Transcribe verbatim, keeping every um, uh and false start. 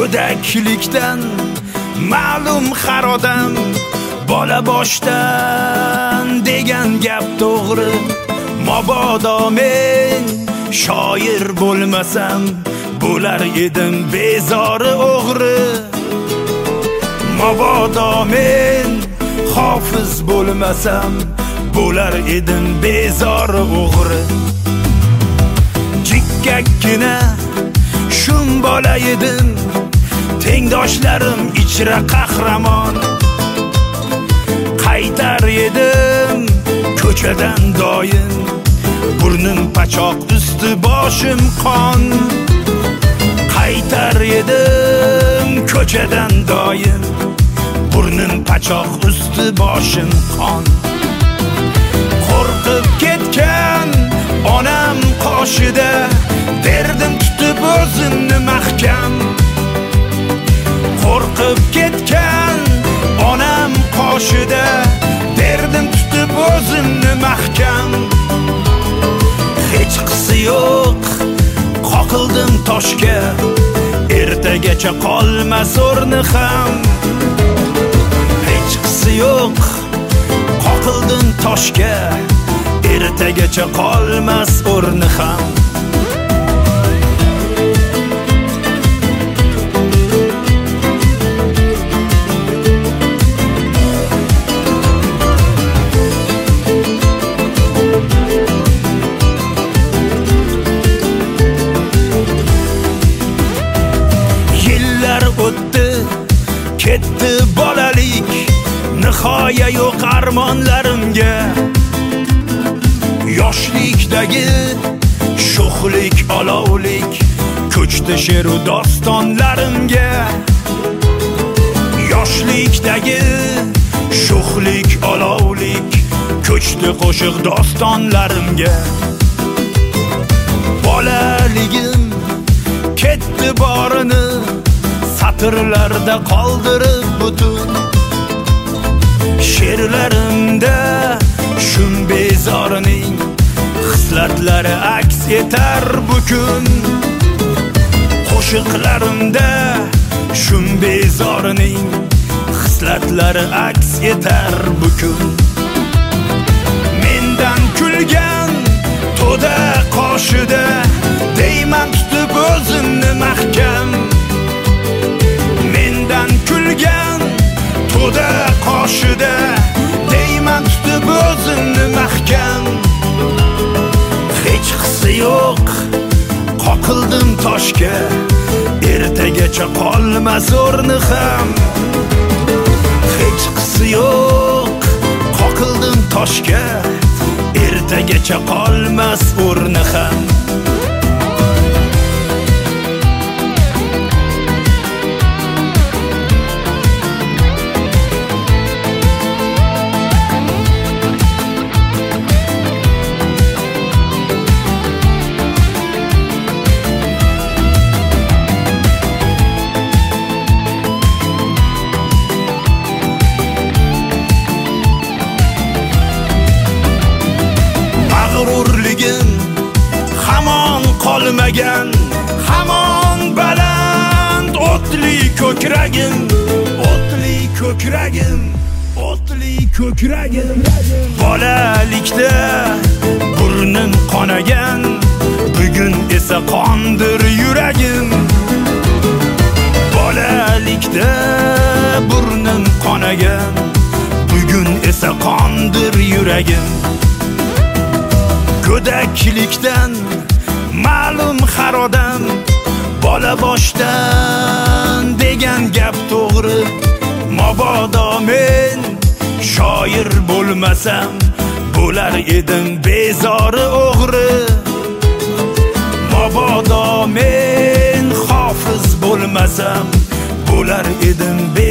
go'daklikdan ma'lum xarodam, bola boshdan degan gap to'g'ri. Mabodo men shoir bo'lmasam, bo'lar edim bezori o'g'ri. Mabodo men hofiz bo'lmasam, bo'lar edim bezori o'g'ri. Jikkakkina shum bola edim, tengdoshlarim ichra qahramon. Qaytar edim ko'chadan doim, burnim pachoq, usti boshim qon. Qaytar edim ko'chadan doim, burnim pachoq, usti boshim qon. Qo'rqib ketgan onam qoshida, derdim tutib o'zimni mahkam. Qo'rqib ketgan onam qoshida, derdim tutib o'zimni mahkam. Hech qisi yo'q, qoqildim toshga, ertagacha qolmas o'rni ham. Hech qisi yo'q, qoqildim toshga, ertagacha qolmas o'rni ham. Ketdi bolalik, nihoya yo'q armonlarimga. Yoshlikdagi sho'xlik, olovlik ko'chdi she'ru dostonlarimga. Yoshlikdagi sho'xlik, olovlik ko'chdi qo'shiq dostonlarimga. Bolaligim ketdi borini, satırlarda qoldirib butun. She'rlarimda shum bezorining hislatlari aks etar bugun. Qo'shiqlarimda shum bezorining hislatlari aks etar bugun. Mendan kulgan to'da qoshida, deyman tutib o'zimni mahkam. Mendan kulgan to'da qoshida, deyman tutib o'zimni mahkam. Hech qisi yo'q, qoqildim toshga, ertagacha qolmas o'rni ham. Hech qisi yo'q, qoqildim toshga, ertagacha qolmas o'rni ham. Mag'rurligim hamon qolmagan, hamon baland o'tli ko'kragim, o'tli ko'kragim, o'tli ko'kragim. Bolalikda burnim qonagan, bugun esa qondir yuragim. Bolalikda burnim qonagan, bugun esa qondir yuragim. Go'daklikdan ma'lum xarodam, bola boshdan degan gap to'g'ri. Mabodo men shoir bo'lmasam, bo'lar edim bezori o'g'ri. Mabodo men hofiz bo'lmasam, bo'lar edim bezori